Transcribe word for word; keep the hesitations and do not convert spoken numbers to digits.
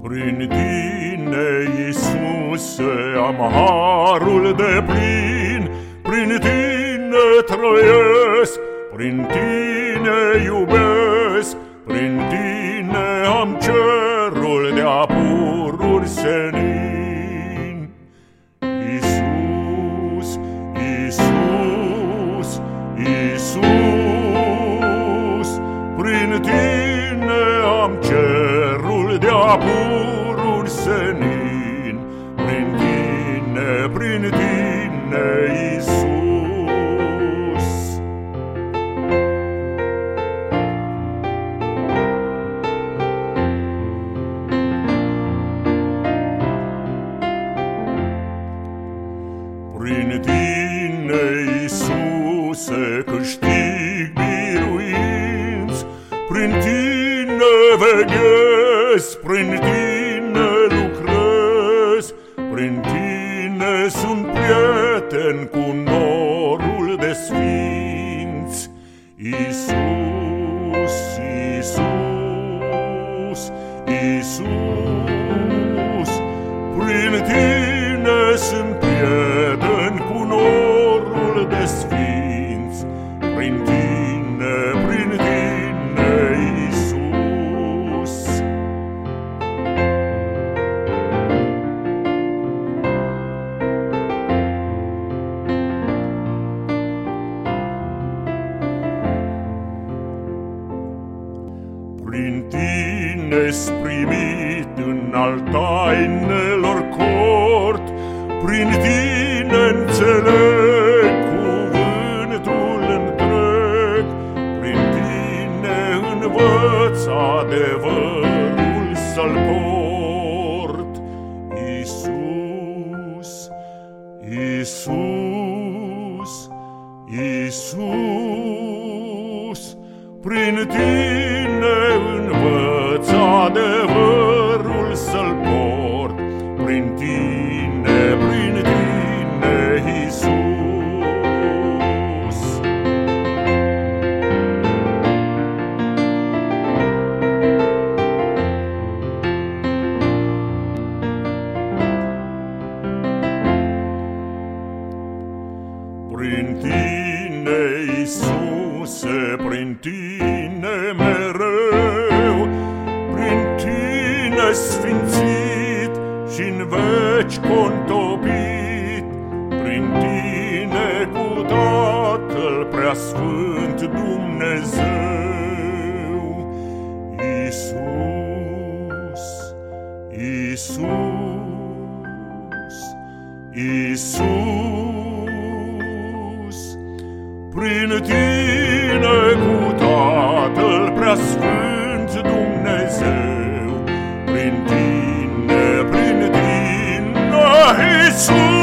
Prin tine, Iisuse, am harul deplin, prin tine trăiesc, prin tine iubesc, prin tine am cerul de-a pururi senin. Iisus, Iisus, Iisus, prin tine am cerul de-a pururi senin, prin tine, prin tine, Iisus. Prin tine, Iisuse, câștig biruinți, prin tine veghez, prin tine lucrez, prin tine sunt prieten cu norul de sfinți. Iisus, Iisus, Iisus, prin tine sunt prieten cu norul de sfinți, prin tine, prin tine, Iisus. Prin tine-s primit în al tainelor cort, prin tine înțeleg cuvântul întreg, prin tine învăț adevărul să-l port. Iisus, Iisus, Iisus, prin tine învăț adevărul să-l port, prin tine, prin tine, Iisus. Prin tine, Iisuse, prin tine mereu, prin tine sfințit și-n veci contopit, prin tine cu Tatăl preasfânt Dumnezeu. Iisus, Iisus, Iisus, prin tine cu Tatăl preasfânt Dumnezeu, prin tine, prin tine, Iisus.